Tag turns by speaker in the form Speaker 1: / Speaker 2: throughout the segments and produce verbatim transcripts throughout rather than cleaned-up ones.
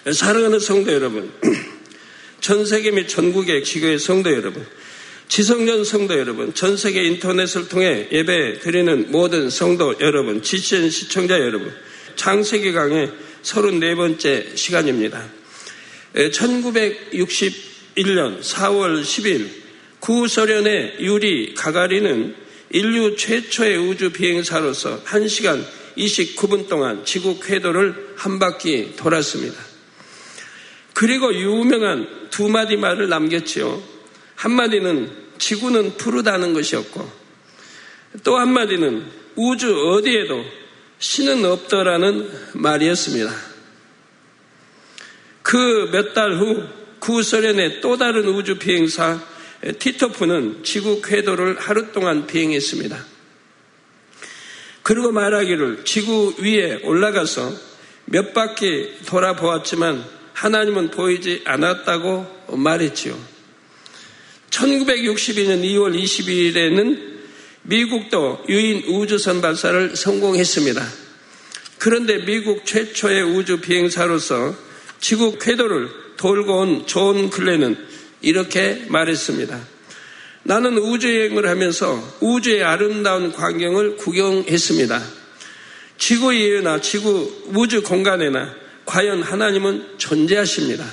Speaker 1: 사랑하는 성도 여러분, 전 세계 및 전국의 지교의 성도 여러분, 지성전 성도 여러분, 전 세계 인터넷을 통해 예배 드리는 모든 성도 여러분, 지씨엔 시청자 여러분, 창세기 강의 서른네 번째 시간입니다. 천구백육십일 년 사월 십일 구소련의 유리 가가린은 인류 최초의 우주 비행사로서 한 시간 이십구 분 동안 지구 궤도를 한 바퀴 돌았습니다. 그리고 유명한 두 마디 말을 남겼지요. 한마디는 지구는 푸르다는 것이었고, 또 한마디는 우주 어디에도 신은 없더라는 말이었습니다. 그 몇 달 후 구소련의 또 다른 우주 비행사 티토프는 지구 궤도를 하루 동안 비행했습니다. 그리고 말하기를 지구 위에 올라가서 몇 바퀴 돌아보았지만 하나님은 보이지 않았다고 말했지요. 천구백육십이 년 이월 이십일일에는 미국도 유인 우주선 발사를 성공했습니다. 그런데 미국 최초의 우주 비행사로서 지구 궤도를 돌고 온 존 글렌은 이렇게 말했습니다. 나는 우주여행을 하면서 우주의 아름다운 광경을 구경했습니다. 지구 위에나 지구 우주 공간에나 과연 하나님은 존재하십니다.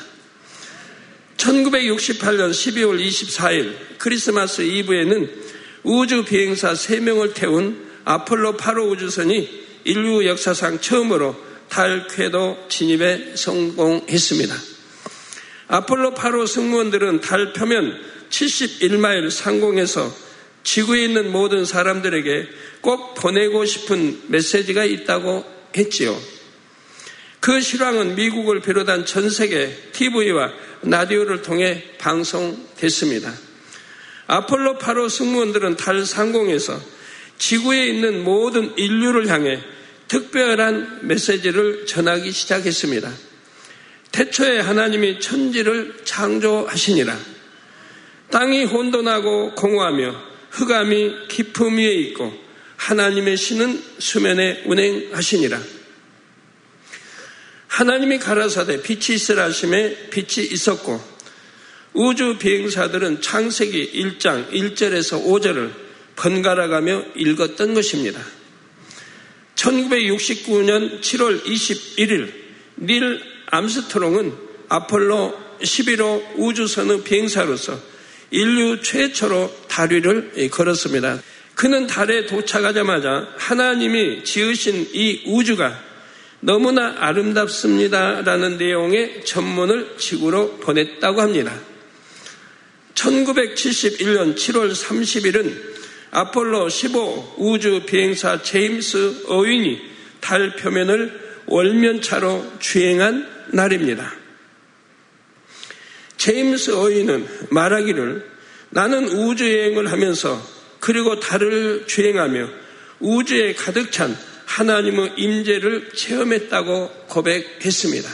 Speaker 1: 천구백육십팔 년 십이월 이십사일 크리스마스 이브에는 우주 비행사 세 명을 태운 아폴로 팔 호 우주선이 인류 역사상 처음으로 달 궤도 진입에 성공했습니다. 아폴로 팔 호 승무원들은 달 표면 칠십일 마일 상공에서 지구에 있는 모든 사람들에게 꼭 보내고 싶은 메시지가 있다고 했지요. 그 실황은 미국을 비롯한 전 세계 티비와 라디오를 통해 방송됐습니다. 아폴로 팔 호 승무원들은 달 상공에서 지구에 있는 모든 인류를 향해 특별한 메시지를 전하기 시작했습니다. 태초에 하나님이 천지를 창조하시니라. 땅이 혼돈하고 공허하며 흑암이 깊음 위에 있고 하나님의 신은 수면에 운행하시니라. 하나님이 가라사대 빛이 있으라 하심에 빛이 있었고, 우주 비행사들은 창세기 일 장 일 절에서 오 절을 번갈아가며 읽었던 것입니다. 천구백육십구 년 칠월 이십일일 닐 암스트롱은 아폴로 십일 호 우주선의 비행사로서 인류 최초로 달 위를 걸었습니다. 그는 달에 도착하자마자 하나님이 지으신 이 우주가 너무나 아름답습니다라는 내용의 전문을 지구로 보냈다고 합니다. 천구백칠십일 년 칠월 삼십일은 아폴로 십오 우주 비행사 제임스 어윈이 달 표면을 월면차로 주행한 날입니다. 제임스 어윈은 말하기를 나는 우주여행을 하면서 그리고 달을 주행하며 우주에 가득 찬 하나님의 임재를 체험했다고 고백했습니다.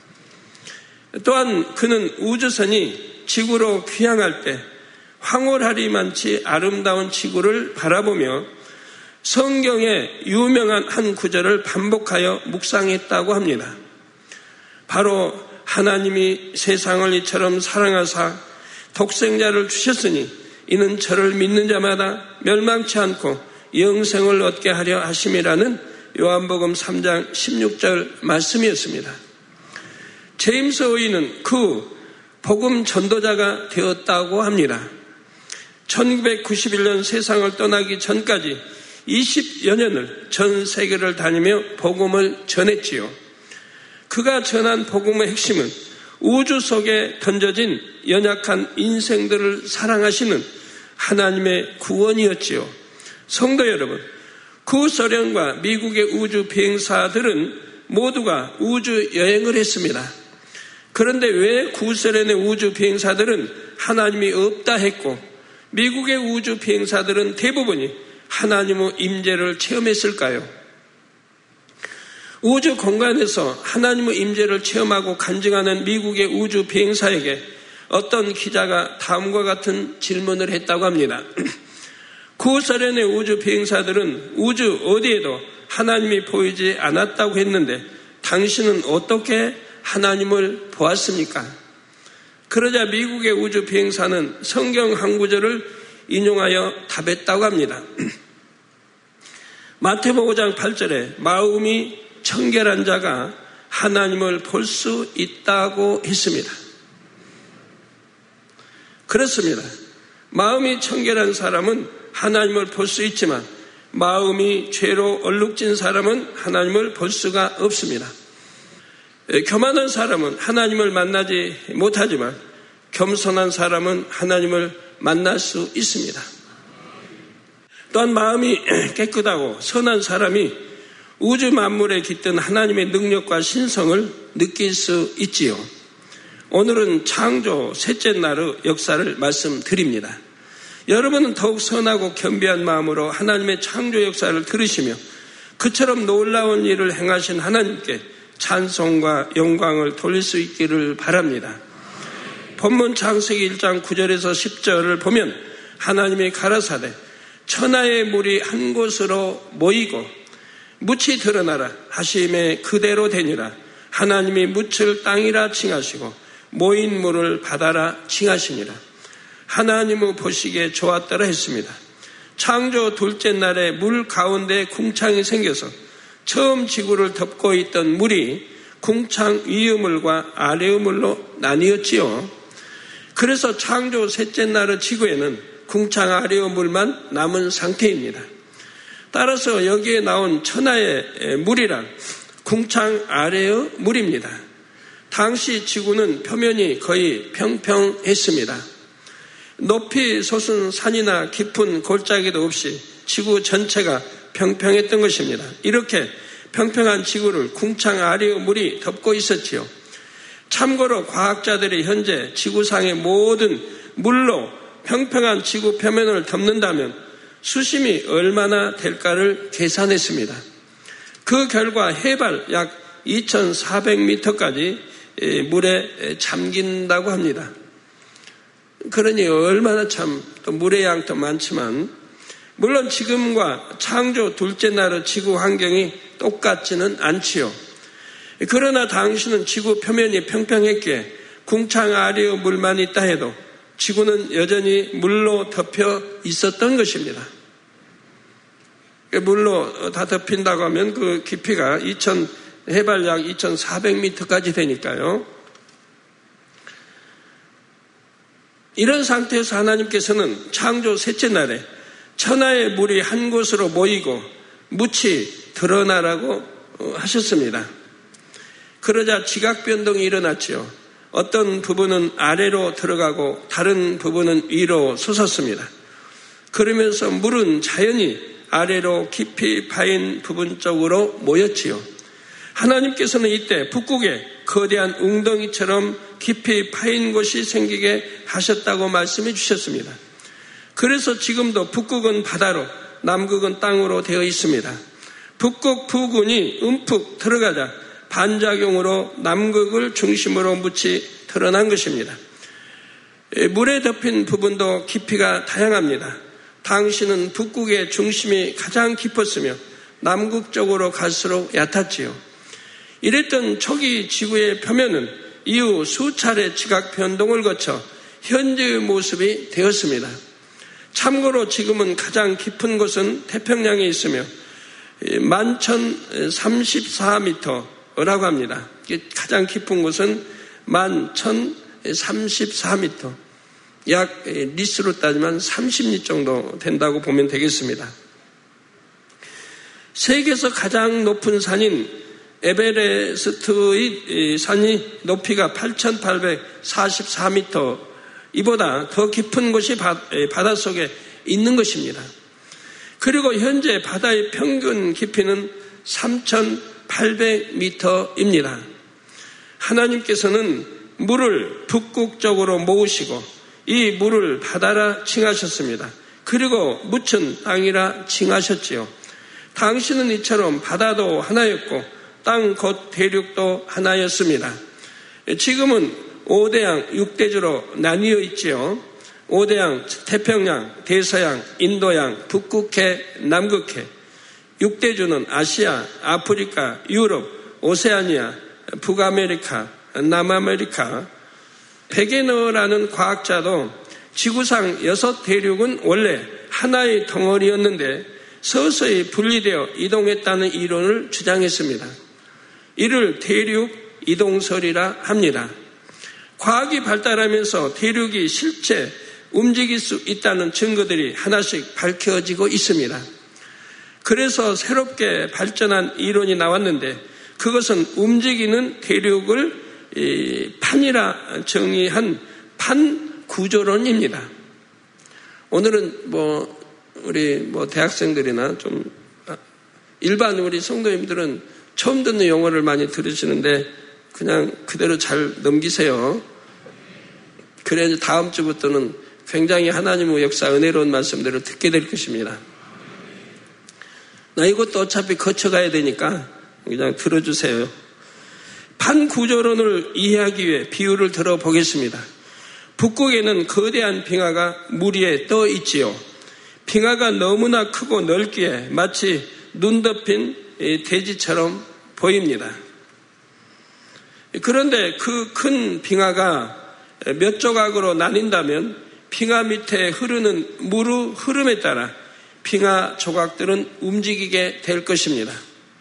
Speaker 1: 또한 그는 우주선이 지구로 귀향할 때 황홀하리만치 아름다운 지구를 바라보며 성경의 유명한 한 구절을 반복하여 묵상했다고 합니다. 바로 하나님이 세상을 이처럼 사랑하사 독생자를 주셨으니 이는 저를 믿는 자마다 멸망치 않고 영생을 얻게 하려 하심이라는 요한복음 삼 장 십육 절 말씀이었습니다. 제임스 어윈은 그 복음 전도자가 되었다고 합니다. 천구백구십일 년 세상을 떠나기 전까지 이십여 년을 전 세계를 다니며 복음을 전했지요. 그가 전한 복음의 핵심은 우주 속에 던져진 연약한 인생들을 사랑하시는 하나님의 구원이었지요. 성도 여러분, 구소련과 미국의 우주 비행사들은 모두가 우주 여행을 했습니다. 그런데 왜 구소련의 우주 비행사들은 하나님이 없다 했고 미국의 우주 비행사들은 대부분이 하나님의 임재를 체험했을까요? 우주 공간에서 하나님의 임재를 체험하고 간증하는 미국의 우주 비행사에게 어떤 기자가 다음과 같은 질문을 했다고 합니다. 구소련의 우주 비행사들은 우주 어디에도 하나님이 보이지 않았다고 했는데 당신은 어떻게 하나님을 보았습니까? 그러자 미국의 우주 비행사는 성경 한 구절을 인용하여 답했다고 합니다. 마태복음 오 장 팔 절에 마음이 청결한 자가 하나님을 볼 수 있다고 했습니다. 그렇습니다. 마음이 청결한 사람은 하나님을 볼 수 있지만 마음이 죄로 얼룩진 사람은 하나님을 볼 수가 없습니다. 교만한 사람은 하나님을 만나지 못하지만 겸손한 사람은 하나님을 만날 수 있습니다. 또한 마음이 깨끗하고 선한 사람이 우주 만물에 깃든 하나님의 능력과 신성을 느낄 수 있지요. 오늘은 창조 셋째 날의 역사를 말씀드립니다. 여러분은 더욱 선하고 겸비한 마음으로 하나님의 창조 역사를 들으시며 그처럼 놀라운 일을 행하신 하나님께 찬송과 영광을 돌릴 수 있기를 바랍니다. 본문 창세기 일 장 구 절에서 십 절을 보면 하나님이 가라사대 천하의 물이 한 곳으로 모이고 묻이 드러나라 하심에 그대로 되니라. 하나님이 묻을 땅이라 칭하시고 모인 물을 바다라 칭하시니라. 하나님의 보시기에 좋았더라 했습니다. 창조 둘째 날에 물 가운데 궁창이 생겨서 처음 지구를 덮고 있던 물이 궁창 위의 물과 아래의 물로 나뉘었지요. 그래서 창조 셋째 날의 지구에는 궁창 아래의 물만 남은 상태입니다. 따라서 여기에 나온 천하의 물이란 궁창 아래의 물입니다. 당시 지구는 표면이 거의 평평했습니다. 높이 솟은 산이나 깊은 골짜기도 없이 지구 전체가 평평했던 것입니다. 이렇게 평평한 지구를 궁창 아래의 물이 덮고 있었지요. 참고로 과학자들이 현재 지구상의 모든 물로 평평한 지구 표면을 덮는다면 수심이 얼마나 될까를 계산했습니다. 그 결과 해발 약 이천사백 미터까지 물에 잠긴다고 합니다. 그러니 얼마나 참 또 물의 양도 많지만 물론 지금과 창조 둘째 날의 지구 환경이 똑같지는 않지요. 그러나 당시는 지구 표면이 평평했기에 궁창 아래의 물만 있다 해도 지구는 여전히 물로 덮여 있었던 것입니다. 물로 다 덮인다고 하면 그 깊이가 이천, 해발 약 이천사백 미터까지 되니까요. 이런 상태에서 하나님께서는 창조 셋째 날에 천하의 물이 한 곳으로 모이고 묻이 드러나라고 하셨습니다. 그러자 지각 변동이 일어났지요. 어떤 부분은 아래로 들어가고 다른 부분은 위로 솟았습니다. 그러면서 물은 자연히 아래로 깊이 파인 부분 쪽으로 모였지요. 하나님께서는 이때 북극에 거대한 웅덩이처럼 깊이 파인 곳이 생기게 하셨다고 말씀해 주셨습니다. 그래서 지금도 북극은 바다로 남극은 땅으로 되어 있습니다. 북극 부근이 움푹 들어가자 반작용으로 남극을 중심으로 묻이 드러난 것입니다. 물에 덮인 부분도 깊이가 다양합니다. 당시는 북극의 중심이 가장 깊었으며 남극 쪽으로 갈수록 얕았지요. 이랬던 초기 지구의 표면은 이후 수차례 지각 변동을 거쳐 현재의 모습이 되었습니다. 참고로 지금은 가장 깊은 곳은 태평양에 있으며 만 천삼십사 미터라고 합니다. 가장 깊은 곳은 만 천삼십사 미터, 약 리스로 따지면 삼십 리 정도 된다고 보면 되겠습니다. 세계에서 가장 높은 산인 에베레스트의 산이 높이가 팔천팔백사십사 미터, 이보다 더 깊은 곳이 바닷속에 있는 것입니다. 그리고 현재 바다의 평균 깊이는 삼천팔백 미터입니다. 하나님께서는 물을 북극 쪽으로 모으시고 이 물을 바다라 칭하셨습니다. 그리고 묻힌 땅이라 칭하셨지요. 당시는 이처럼 바다도 하나였고 땅 곧 대륙도 하나였습니다. 지금은 오대양 육대주로 나뉘어 있지요. 오대양, 태평양, 대서양, 인도양, 북극해, 남극해. 육대주는 아시아, 아프리카, 유럽, 오세아니아, 북아메리카, 남아메리카, 베게너라는 과학자도 지구상 여섯 대륙은 원래 하나의 덩어리였는데 서서히 분리되어 이동했다는 이론을 주장했습니다. 이를 대륙 이동설이라 합니다. 과학이 발달하면서 대륙이 실제 움직일 수 있다는 증거들이 하나씩 밝혀지고 있습니다. 그래서 새롭게 발전한 이론이 나왔는데 그것은 움직이는 대륙을 판이라 정의한 판구조론입니다. 오늘은 뭐 우리 뭐 대학생들이나 좀 일반 우리 성도님들은 처음 듣는 용어를 많이 들으시는데 그냥 그대로 잘 넘기세요. 그래야 다음 주부터는 굉장히 하나님의 역사 은혜로운 말씀들을 듣게 될 것입니다. 나 이것도 어차피 거쳐가야 되니까 그냥 들어주세요. 판구조론을 이해하기 위해 비유를 들어보겠습니다. 북극에는 거대한 빙하가 물 위에 떠 있지요. 빙하가 너무나 크고 넓기에 마치 눈 덮인 대지처럼 보입니다. 그런데 그 큰 빙하가 몇 조각으로 나뉜다면 빙하 밑에 흐르는 물의 흐름에 따라 빙하 조각들은 움직이게 될 것입니다.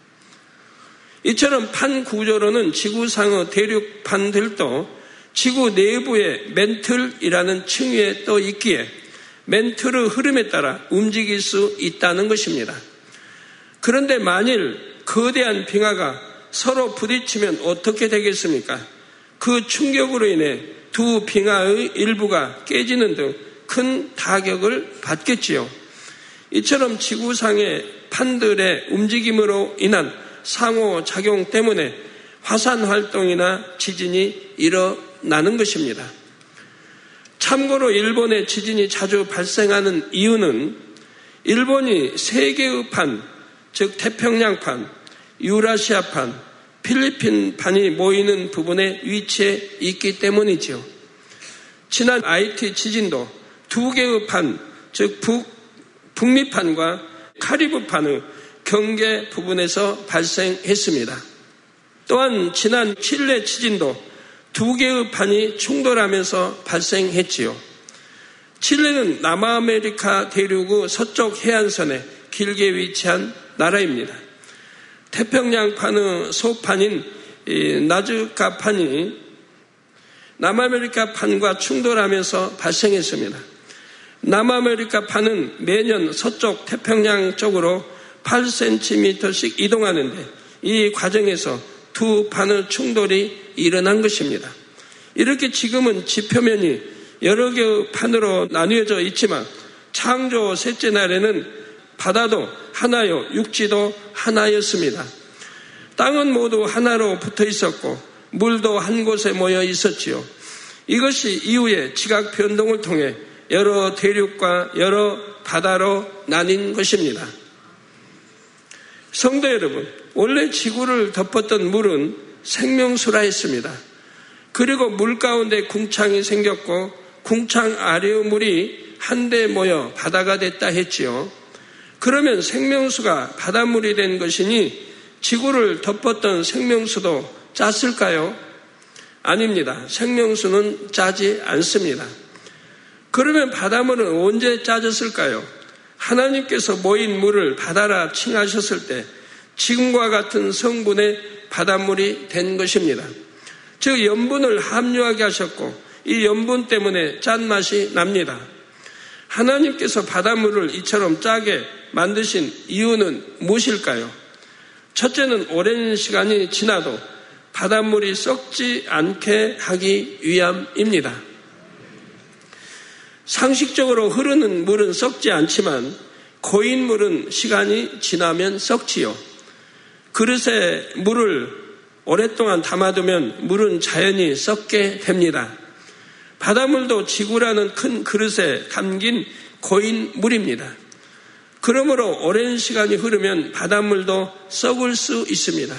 Speaker 1: 이처럼 판구조론은 지구상의 대륙판들도 지구 내부에 멘틀이라는 층위에 떠 있기에 멘틀의 흐름에 따라 움직일 수 있다는 것입니다. 그런데 만일 거대한 빙하가 서로 부딪히면 어떻게 되겠습니까? 그 충격으로 인해 두 빙하의 일부가 깨지는 등 큰 타격을 받겠지요. 이처럼 지구상의 판들의 움직임으로 인한 상호작용 때문에 화산 활동이나 지진이 일어나는 것입니다. 참고로 일본의 지진이 자주 발생하는 이유는 일본이 세 개의 판, 즉 태평양판, 유라시아판, 필리핀판이 모이는 부분에 위치해 있기 때문이지요. 지난 아이티 지진도 두 개의 판, 즉 북, 북미판과 카리브판의 경계 부분에서 발생했습니다. 또한 지난 칠레 지진도 두 개의 판이 충돌하면서 발생했지요. 칠레는 남아메리카 대륙의 서쪽 해안선에 길게 위치한 나라입니다. 태평양판의 소판인 나즈카판이 남아메리카 판과 충돌하면서 발생했습니다. 남아메리카 판은 매년 서쪽 태평양 쪽으로 팔 센티미터씩 이동하는데 이 과정에서 두 판의 충돌이 일어난 것입니다. 이렇게 지금은 지표면이 여러 개의 판으로 나뉘어져 있지만 창조 셋째 날에는 바다도 하나요, 육지도 하나였습니다. 땅은 모두 하나로 붙어 있었고 물도 한 곳에 모여 있었지요. 이것이 이후에 지각 변동을 통해 여러 대륙과 여러 바다로 나뉜 것입니다. 성도 여러분, 원래 지구를 덮었던 물은 생명수라 했습니다. 그리고 물 가운데 궁창이 생겼고 궁창 아래의 물이 한데 모여 바다가 됐다 했지요. 그러면 생명수가 바닷물이 된 것이니 지구를 덮었던 생명수도 짰을까요? 아닙니다. 생명수는 짜지 않습니다. 그러면 바닷물은 언제 짜졌을까요? 하나님께서 모인 물을 바다라 칭하셨을 때 지금과 같은 성분의 바닷물이 된 것입니다. 즉 염분을 함유하게 하셨고 이 염분 때문에 짠맛이 납니다. 하나님께서 바닷물을 이처럼 짜게 만드신 이유는 무엇일까요? 첫째는 오랜 시간이 지나도 바닷물이 썩지 않게 하기 위함입니다. 상식적으로 흐르는 물은 썩지 않지만 고인 물은 시간이 지나면 썩지요. 그릇에 물을 오랫동안 담아두면 물은 자연히 썩게 됩니다. 바닷물도 지구라는 큰 그릇에 담긴 고인 물입니다. 그러므로 오랜 시간이 흐르면 바닷물도 썩을 수 있습니다.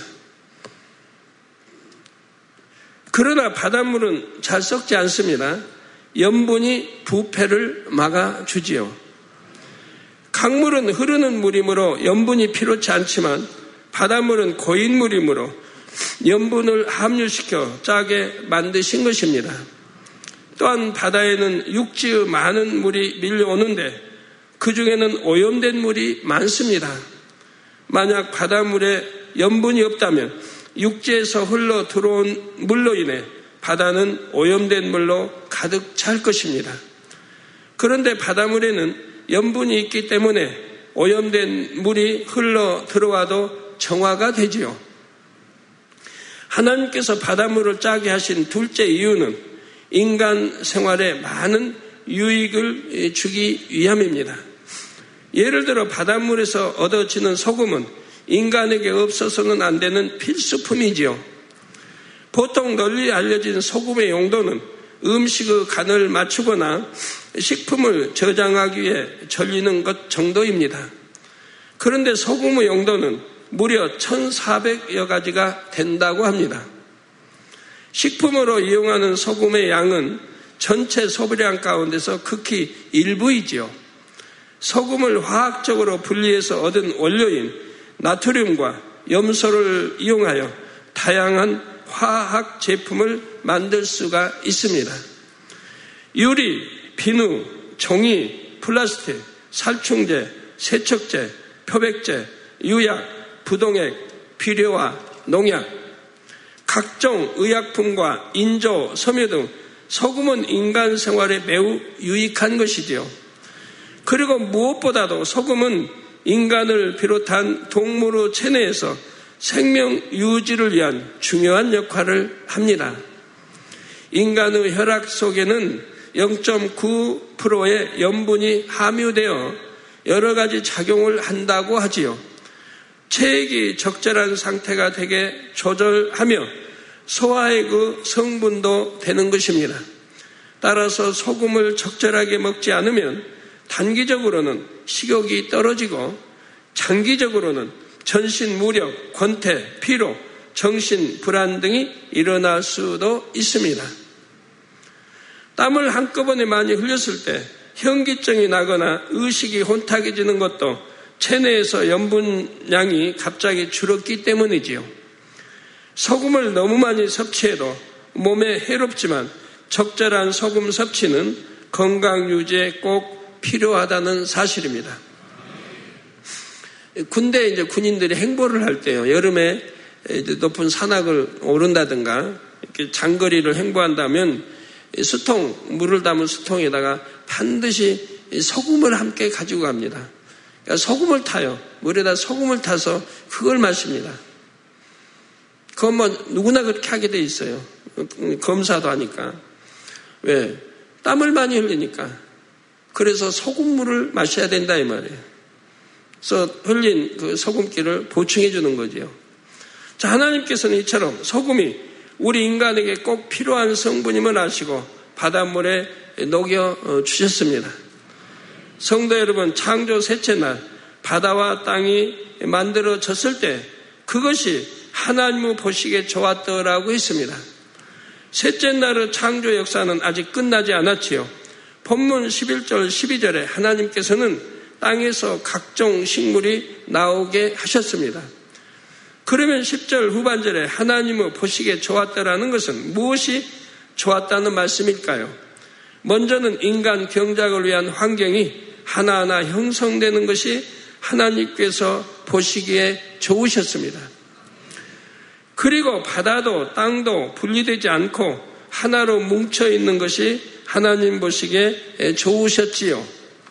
Speaker 1: 그러나 바닷물은 잘 썩지 않습니다. 염분이 부패를 막아주지요. 강물은 흐르는 물이므로 염분이 필요치 않지만 바닷물은 고인 물이므로 염분을 함유시켜 짜게 만드신 것입니다. 또한 바다에는 육지의 많은 물이 밀려오는데 그 중에는 오염된 물이 많습니다. 만약 바닷물에 염분이 없다면 육지에서 흘러 들어온 물로 인해 바다는 오염된 물로 가득 찰 것입니다. 그런데 바닷물에는 염분이 있기 때문에 오염된 물이 흘러 들어와도 정화가 되지요. 하나님께서 바닷물을 짜게 하신 둘째 이유는 인간 생활에 많은 유익을 주기 위함입니다. 예를 들어 바닷물에서 얻어지는 소금은 인간에게 없어서는 안 되는 필수품이지요. 보통 널리 알려진 소금의 용도는 음식의 간을 맞추거나 식품을 저장하기 위해 절이는 것 정도입니다. 그런데 소금의 용도는 무려 천사백여 가지가 된다고 합니다. 식품으로 이용하는 소금의 양은 전체 소비량 가운데서 극히 일부이지요. 소금을 화학적으로 분리해서 얻은 원료인 나트륨과 염소를 이용하여 다양한 화학 제품을 만들 수가 있습니다. 유리, 비누, 종이, 플라스틱, 살충제, 세척제, 표백제, 유약, 부동액, 비료와 농약, 각종 의약품과 인조, 섬유 등 소금은 인간 생활에 매우 유익한 것이지요. 그리고 무엇보다도 소금은 인간을 비롯한 동물의 체내에서 생명 유지를 위한 중요한 역할을 합니다. 인간의 혈액 속에는 영 점 구 퍼센트의 염분이 함유되어 여러 가지 작용을 한다고 하지요. 체액이 적절한 상태가 되게 조절하며 소화의 그 성분도 되는 것입니다. 따라서 소금을 적절하게 먹지 않으면 단기적으로는 식욕이 떨어지고 장기적으로는 전신 무력, 권태, 피로, 정신 불안 등이 일어날 수도 있습니다. 땀을 한꺼번에 많이 흘렸을 때 현기증이 나거나 의식이 혼탁해지는 것도 체내에서 염분량이 갑자기 줄었기 때문이지요. 소금을 너무 많이 섭취해도 몸에 해롭지만 적절한 소금 섭취는 건강 유지에 꼭 필요하다는 사실입니다. 군대 이제 군인들이 행보를 할 때요, 여름에 이제 높은 산악을 오른다든가 이렇게 장거리를 행보한다면 수통, 물을 담은 수통에다가 반드시 소금을 함께 가지고 갑니다. 그러니까 소금을 타요. 물에다 소금을 타서 그걸 마십니다. 그건 뭐 누구나 그렇게 하게 돼 있어요. 검사도 하니까. 왜? 땀을 많이 흘리니까. 그래서 소금물을 마셔야 된다 이 말이에요. 그래서 흘린 그 소금기를 보충해 주는 거지요. 자, 하나님께서는 이처럼 소금이 우리 인간에게 꼭 필요한 성분임을 아시고 바닷물에 녹여 주셨습니다. 성도 여러분, 창조 셋째 날 바다와 땅이 만들어졌을 때 그것이 하나님의 보시기에 좋았더라고 했습니다. 셋째 날의 창조 역사는 아직 끝나지 않았지요. 본문 십일 절 십이 절에 하나님께서는 땅에서 각종 식물이 나오게 하셨습니다. 그러면 십 절 후반절에 하나님의 보시기에 좋았다라는 것은 무엇이 좋았다는 말씀일까요? 먼저는 인간 경작을 위한 환경이 하나하나 형성되는 것이 하나님께서 보시기에 좋으셨습니다. 그리고 바다도 땅도 분리되지 않고 하나로 뭉쳐있는 것이 하나님 보시기에 좋으셨지요.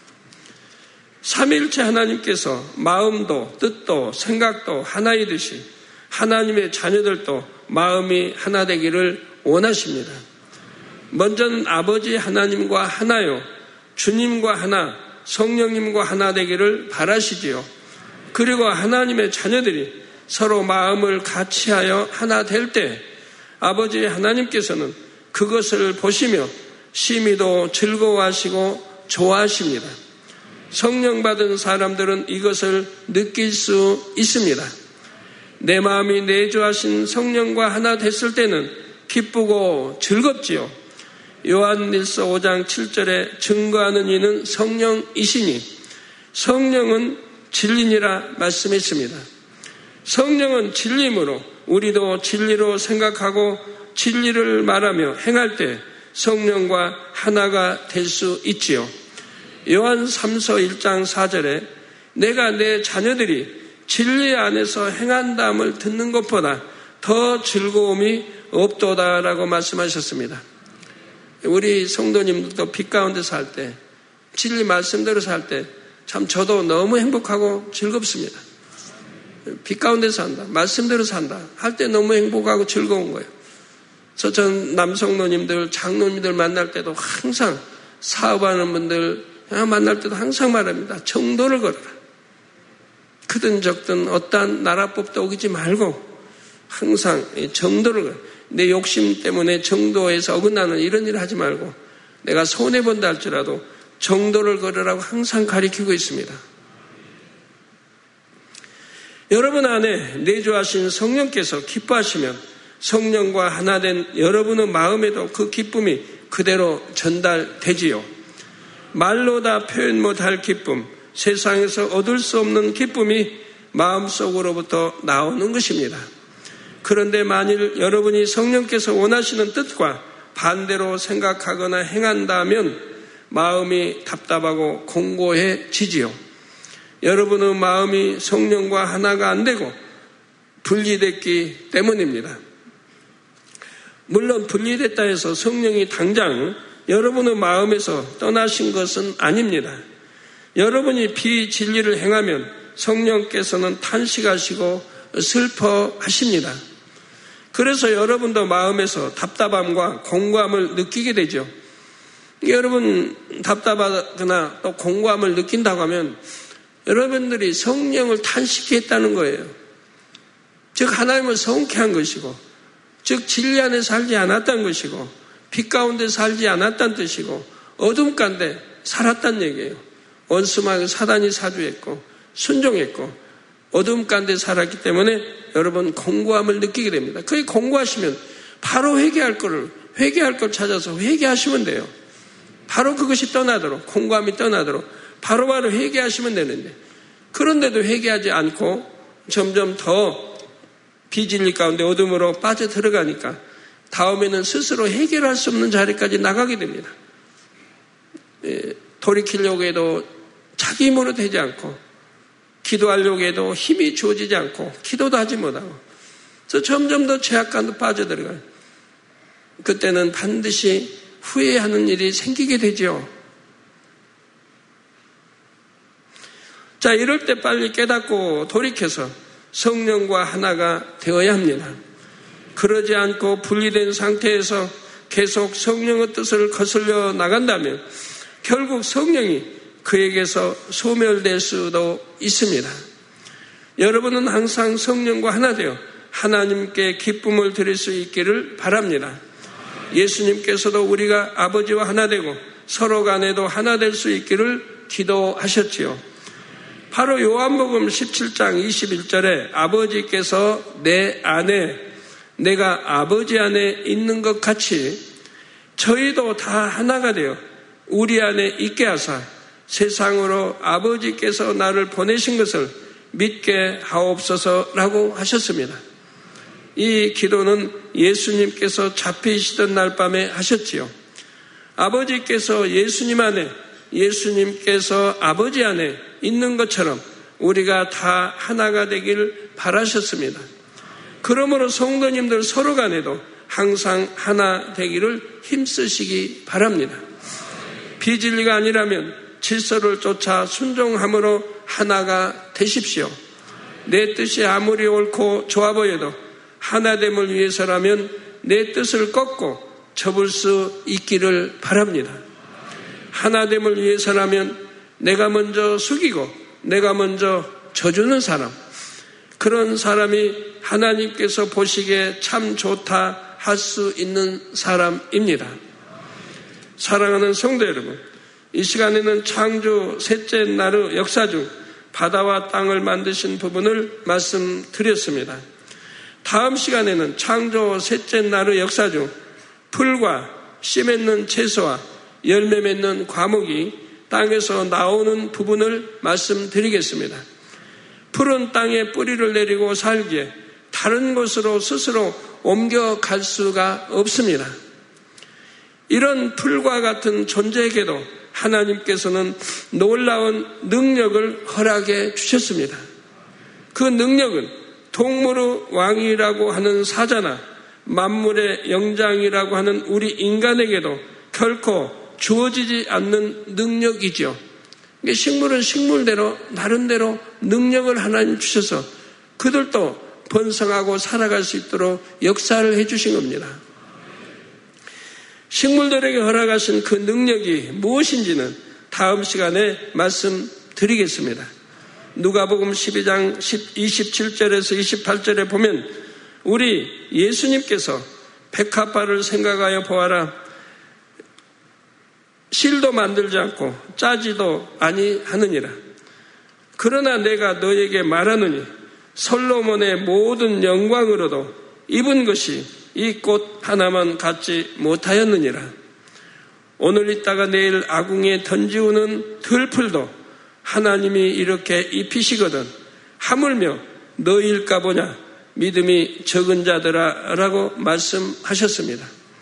Speaker 1: 삼위일체 하나님께서 마음도 뜻도 생각도 하나이듯이 하나님의 자녀들도 마음이 하나 되기를 원하십니다. 먼저는 아버지 하나님과 하나요, 주님과 하나, 성령님과 하나 되기를 바라시지요. 그리고 하나님의 자녀들이 서로 마음을 같이하여 하나 될 때 아버지 하나님께서는 그것을 보시며 심히도 즐거워하시고 좋아하십니다. 성령 받은 사람들은 이것을 느낄 수 있습니다. 내 마음이 내주하신 성령과 하나 됐을 때는 기쁘고 즐겁지요. 요한일서 오 장 칠 절에 증거하는 이는 성령이시니 성령은 진리니라 말씀했습니다. 성령은 진리이므로 우리도 진리로 생각하고 진리를 말하며 행할 때 성령과 하나가 될 수 있지요. 요한 삼서 일 장 사 절에 내가 내 자녀들이 진리 안에서 행한다함을 듣는 것보다 더 즐거움이 없도다라고 말씀하셨습니다. 우리 성도님들도 빛 가운데 살 때, 진리 말씀대로 살 때 참 저도 너무 행복하고 즐겁습니다. 빛 가운데 산다, 말씀대로 산다 할 때 너무 행복하고 즐거운 거예요. 그래서 전 남성노님들, 장로님들 만날 때도 항상 사업하는 분들 만날 때도 항상 말합니다. 정도를 걸어라. 크든 적든 어떠한 나라법도 어기지 말고 항상 정도를 걸어라. 내 욕심 때문에 정도에서 어긋나는 이런 일을 하지 말고 내가 손해본다 할지라도 정도를 걸으라고 항상 가르치고 있습니다. 여러분 안에 내주하신 성령께서 기뻐하시면 성령과 하나 된 여러분의 마음에도 그 기쁨이 그대로 전달되지요. 말로 다 표현 못할 기쁨, 세상에서 얻을 수 없는 기쁨이 마음속으로부터 나오는 것입니다. 그런데 만일 여러분이 성령께서 원하시는 뜻과 반대로 생각하거나 행한다면 마음이 답답하고 공고해지지요. 여러분의 마음이 성령과 하나가 안 되고 분리됐기 때문입니다. 물론 분리됐다 해서 성령이 당장 여러분의 마음에서 떠나신 것은 아닙니다. 여러분이 비진리를 행하면 성령께서는 탄식하시고 슬퍼하십니다. 그래서 여러분도 마음에서 답답함과 공고함을 느끼게 되죠. 여러분 답답하거나 또 공고함을 느낀다고 하면 여러분들이 성령을 탄식했다는 거예요. 즉 하나님을 성쾌한 것이고, 즉 진리 안에 살지 않았다는 것이고, 빛 가운데 살지 않았다는 뜻이고, 어둠 가운데 살았다는 얘기예요. 원수마귀 사단이 사주했고 순종했고 어둠 가운데 살았기 때문에 여러분 공고함을 느끼게 됩니다. 그게 공고하시면 바로 회개할 거를 회개할 걸 찾아서 회개하시면 돼요. 바로 그것이 떠나도록, 공고함이 떠나도록 바로바로 회개하시면 되는데, 그런데도 회개하지 않고 점점 더 비진리 가운데 어둠으로 빠져 들어가니까 다음에는 스스로 해결할 수 없는 자리까지 나가게 됩니다. 예, 돌이키려고 해도 자기 힘으로 되지 않고, 기도하려고 해도 힘이 주어지지 않고, 기도도 하지 못하고, 그래서 점점 더 죄악 가운데 빠져들어가요. 그때는 반드시 후회하는 일이 생기게 되죠. 자, 이럴 때 빨리 깨닫고 돌이켜서 성령과 하나가 되어야 합니다. 그러지 않고 분리된 상태에서 계속 성령의 뜻을 거슬려 나간다면 결국 성령이 그에게서 소멸될 수도 있습니다. 여러분은 항상 성령과 하나 되어 하나님께 기쁨을 드릴 수 있기를 바랍니다. 예수님께서도 우리가 아버지와 하나 되고 서로 간에도 하나 될 수 있기를 기도하셨지요. 바로 요한복음 십칠 장 이십일 절에 아버지께서 내 안에, 내가 아버지 안에 있는 것 같이 저희도 다 하나가 되어 우리 안에 있게 하사 세상으로 아버지께서 나를 보내신 것을 믿게 하옵소서라고 하셨습니다. 이 기도는 예수님께서 잡히시던 날 밤에 하셨지요. 아버지께서 예수님 안에, 예수님께서 아버지 안에 있는 것처럼 우리가 다 하나가 되길 바라셨습니다. 그러므로 성도님들 서로 간에도 항상 하나 되기를 힘쓰시기 바랍니다. 비진리가 아니라면 질서를 쫓아 순종함으로 하나가 되십시오. 내 뜻이 아무리 옳고 좋아 보여도 하나됨을 위해서라면 내 뜻을 꺾고 접을 수 있기를 바랍니다. 하나됨을 위해서라면 내가 먼저 숙이고 내가 먼저 져주는 사람, 그런 사람이 하나님께서 보시기에 참 좋다 할 수 있는 사람입니다. 사랑하는 성도 여러분, 이 시간에는 창조 셋째 날의 역사 중 바다와 땅을 만드신 부분을 말씀드렸습니다. 다음 시간에는 창조 셋째 날의 역사 중 풀과 씨 맺는 채소와 열매 맺는 과목이 땅에서 나오는 부분을 말씀드리겠습니다. 풀은 땅에 뿌리를 내리고 살기에 다른 곳으로 스스로 옮겨갈 수가 없습니다. 이런 풀과 같은 존재에게도 하나님께서는 놀라운 능력을 허락해 주셨습니다. 그 능력은 동물의 왕이라고 하는 사자나 만물의 영장이라고 하는 우리 인간에게도 결코 주어지지 않는 능력이죠. 식물은 식물대로 나름대로 능력을 하나님 주셔서 그들도 번성하고 살아갈 수 있도록 역사를 해주신 겁니다. 식물들에게 허락하신 그 능력이 무엇인지는 다음 시간에 말씀드리겠습니다. 누가복음 십이 장 이십칠 절에서 이십팔 절에 보면 우리 예수님께서 백합화를 생각하여 보아라. 실도 만들지 않고 짜지도 아니하느니라. 그러나 내가 너에게 말하노니 솔로몬의 모든 영광으로도 입은 것이 이 꽃 하나만 갖지 못하였느니라. 오늘 있다가 내일 아궁이에 던지우는 들풀도 하나님이 이렇게 입히시거든 하물며 너일까 보냐 믿음이 적은 자들아 라고 말씀하셨습니다.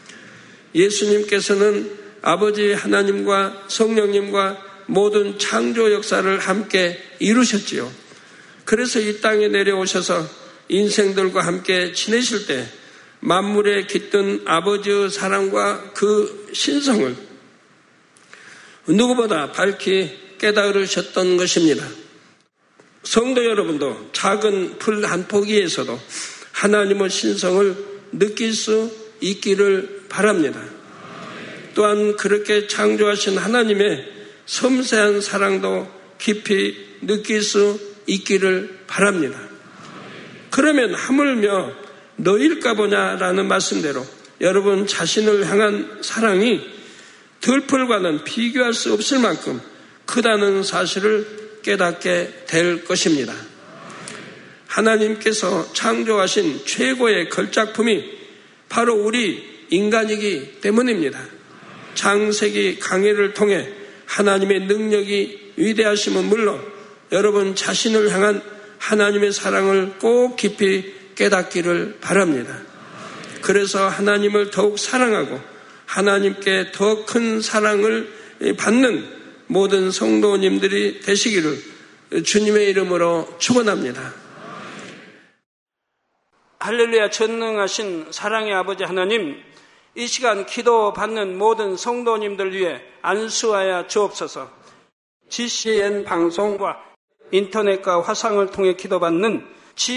Speaker 1: 예수님께서는 아버지 하나님과 성령님과 모든 창조 역사를 함께 이루셨지요. 그래서 이 땅에 내려오셔서 인생들과 함께 지내실 때 만물에 깃든 아버지의 사랑과 그 신성을 누구보다 밝히 깨달으셨던 것입니다. 성도 여러분도 작은 풀 한 포기에서도 하나님의 신성을 느낄 수 있기를 바랍니다. 또한 그렇게 창조하신 하나님의 섬세한 사랑도 깊이 느낄 수 있기를 바랍니다. 그러면 하물며 너일까 보냐라는 말씀대로 여러분 자신을 향한 사랑이 들풀과는 비교할 수 없을 만큼 크다는 사실을 깨닫게 될 것입니다. 하나님께서 창조하신 최고의 걸작품이 바로 우리 인간이기 때문입니다. 창세기 강해를 통해 하나님의 능력이 위대하심은 물론 여러분 자신을 향한 하나님의 사랑을 꼭 깊이 깨닫기를 바랍니다. 그래서 하나님을 더욱 사랑하고 하나님께 더 큰 사랑을 받는 모든 성도님들이 되시기를 주님의 이름으로 축원합니다. 할렐루야. 전능하신 사랑의 아버지 하나님, 이 시간 기도받는 모든 성도님들 위해 안수하여 주옵소서. 지씨엔 방송과 인터넷과 화상을 통해 기도받는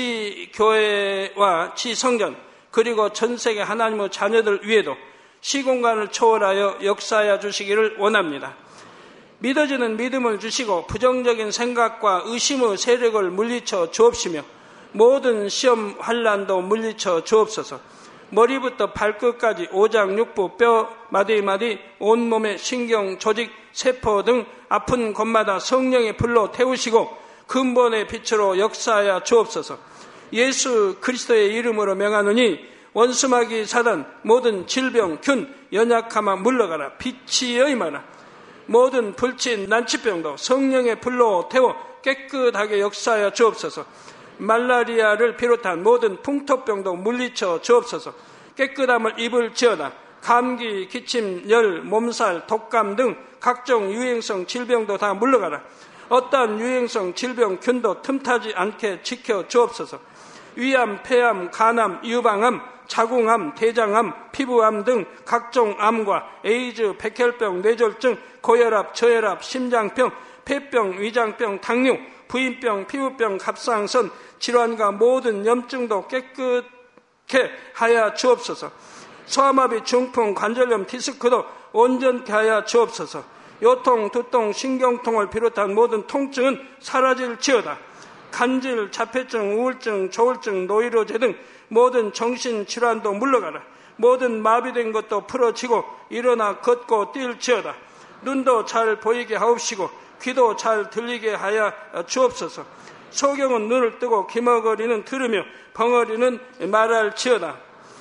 Speaker 1: 지교회와 지성전 그리고 전세계 하나님의 자녀들 위에도 시공간을 초월하여 역사하여 주시기를 원합니다. 믿어지는 믿음을 주시고 부정적인 생각과 의심의 세력을 물리쳐 주옵시며 모든 시험 환난도 물리쳐 주옵소서. 머리부터 발끝까지 오장육부 뼈 마디마디 온몸의 신경 조직 세포 등 아픈 곳마다 성령의 불로 태우시고 근본의 빛으로 역사하여 주옵소서. 예수 그리스도의 이름으로 명하노니 원수마귀 사단 모든 질병 균 연약함아 물러가라. 빛이 여임하라. 모든 불친 난치병도 성령의 불로 태워 깨끗하게 역사하여 주옵소서. 말라리아를 비롯한 모든 풍토병도 물리쳐 주옵소서. 깨끗함을 입을지어다. 감기, 기침, 열, 몸살, 독감 등 각종 유행성 질병도 다 물러가라. 어떠한 유행성 질병 균도 틈타지 않게 지켜 주옵소서. 위암, 폐암, 간암, 유방암, 자궁암, 대장암, 피부암 등 각종 암과 에이즈, 백혈병, 뇌졸중, 고혈압, 저혈압, 심장병, 폐병, 위장병, 당뇨, 부인병, 피부병, 갑상선, 질환과 모든 염증도 깨끗게 하여 주옵소서. 소아마비, 중풍, 관절염, 디스크도 온전케 하여 주옵소서. 요통, 두통, 신경통을 비롯한 모든 통증은 사라질지어다. 간질, 자폐증, 우울증, 조울증, 노이로제 등 모든 정신질환도 물러가라. 모든 마비된 것도 풀어지고 일어나 걷고 뛸지어다. 눈도 잘 보이게 하옵시고 귀도 잘 들리게 하여 주옵소서. 소경은 눈을 뜨고 기머거리는 들으며 벙어리는 말할지어다.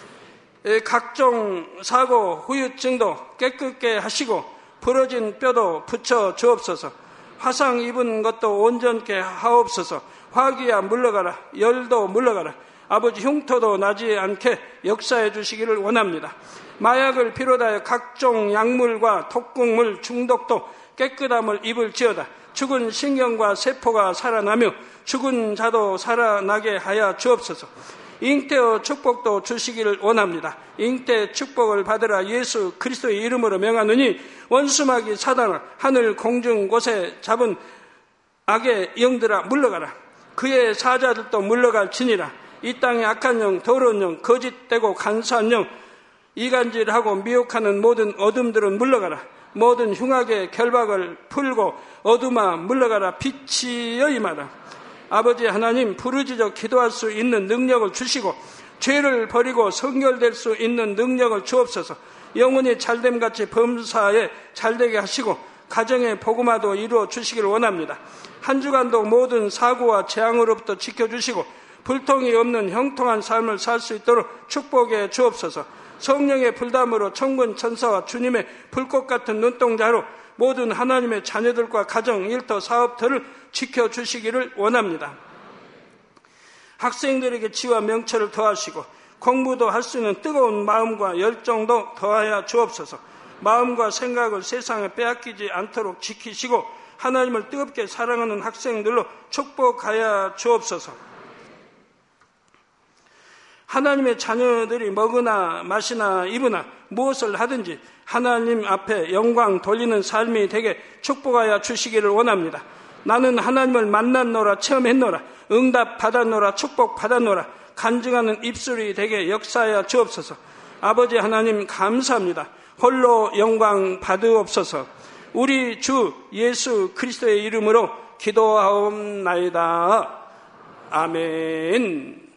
Speaker 1: 각종 사고, 후유증도 깨끗게 하시고 부러진 뼈도 붙여 주옵소서. 화상 입은 것도 온전케 하옵소서. 화기야 물러가라. 열도 물러가라. 아버지 흉터도 나지 않게 역사해 주시기를 원합니다. 마약을 비롯하여 각종 약물과 독극물 중독도 깨끗함을 입을지어다. 죽은 신경과 세포가 살아나며 죽은 자도 살아나게 하여 주옵소서. 잉태의 축복도 주시기를 원합니다. 잉태 축복을 받으라 예수 그리스도의 이름으로 명하노니 원수마귀 사단아 하늘 공중 곳에 잡은 악의 영들아 물러가라. 그의 사자들도 물러갈지니라. 이 땅의 악한 영, 더러운 영, 거짓되고 간사한 영, 이간질하고 미혹하는 모든 어둠들은 물러가라. 모든 흉악의 결박을 풀고 어둠아 물러가라. 빛이여 임하라. 아버지 하나님, 부르짖어 기도할 수 있는 능력을 주시고 죄를 버리고 성결될 수 있는 능력을 주옵소서. 영혼이 잘됨같이 범사에 잘되게 하시고 가정의 복음화도 이루어 주시길 원합니다. 한 주간도 모든 사고와 재앙으로부터 지켜주시고 불통이 없는 형통한 삶을 살 수 있도록 축복해 주옵소서. 성령의 불담으로 천군 천사와 주님의 불꽃 같은 눈동자로 모든 하나님의 자녀들과 가정, 일터, 사업들을 지켜주시기를 원합니다. 학생들에게 지와 명철을 더하시고 공부도 할 수 있는 뜨거운 마음과 열정도 더하여 주옵소서. 마음과 생각을 세상에 빼앗기지 않도록 지키시고 하나님을 뜨겁게 사랑하는 학생들로 축복하여 주옵소서. 하나님의 자녀들이 먹으나 마시나 입으나 무엇을 하든지 하나님 앞에 영광 돌리는 삶이 되게 축복하여 주시기를 원합니다. 나는 하나님을 만났노라, 체험했노라, 응답 받았노라, 축복 받았노라, 간증하는 입술이 되게 역사하여 주옵소서. 아버지 하나님 감사합니다. 홀로 영광 받으옵소서. 우리 주 예수 그리스도의 이름으로 기도하옵나이다. 아멘.